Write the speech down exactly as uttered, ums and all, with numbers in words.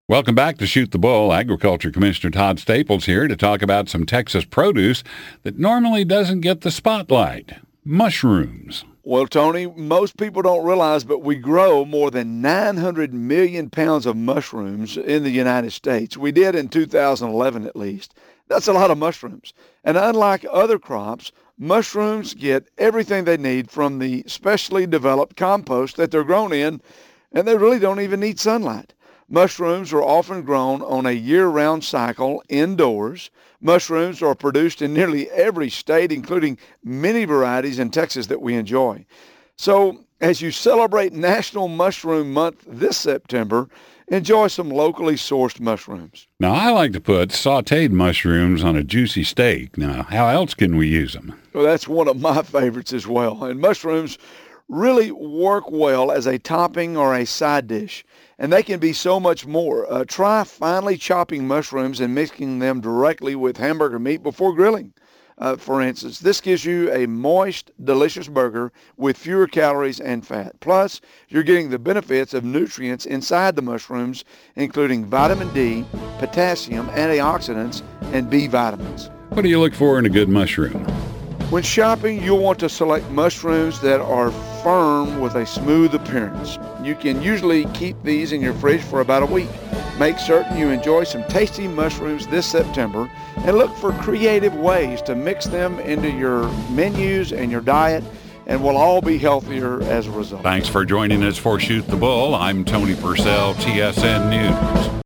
Welcome back to Shoot the Bull. Agriculture Commissioner Todd Staples here to talk about some Texas produce that normally doesn't get the spotlight. Mushrooms. Well, Tony, most people don't realize, but we grow more than nine hundred million pounds of mushrooms in the United States. We did in two thousand eleven at least. That's a lot of mushrooms. And unlike other crops, mushrooms get everything they need from the specially developed compost that they're grown in, and they really don't even need sunlight. Mushrooms are often grown on a year-round cycle indoors. Mushrooms are produced in nearly every state, including many varieties in Texas that we enjoy. So, as you celebrate National Mushroom Month this September, enjoy some locally sourced mushrooms. Now, I like to put sautéed mushrooms on a juicy steak. Now, how else can we use them? Well, that's one of my favorites as well. And mushrooms really work well as a topping or a side dish, and they can be so much more. Uh, try finely chopping mushrooms and mixing them directly with hamburger meat before grilling. Uh, for instance, this gives you a moist, delicious burger with fewer calories and fat. Plus, you're getting the benefits of nutrients inside the mushrooms, including vitamin D, potassium, antioxidants, and B vitamins. What do you look for in a good mushroom? When shopping, you'll want to select mushrooms that are firm with a smooth appearance. You can usually keep these in your fridge for about a week. Make certain you enjoy some tasty mushrooms this September and look for creative ways to mix them into your menus and your diet, and we'll all be healthier as a result. Thanks for joining us for Shoot the Bull. I'm Tony Purcell, T S N News.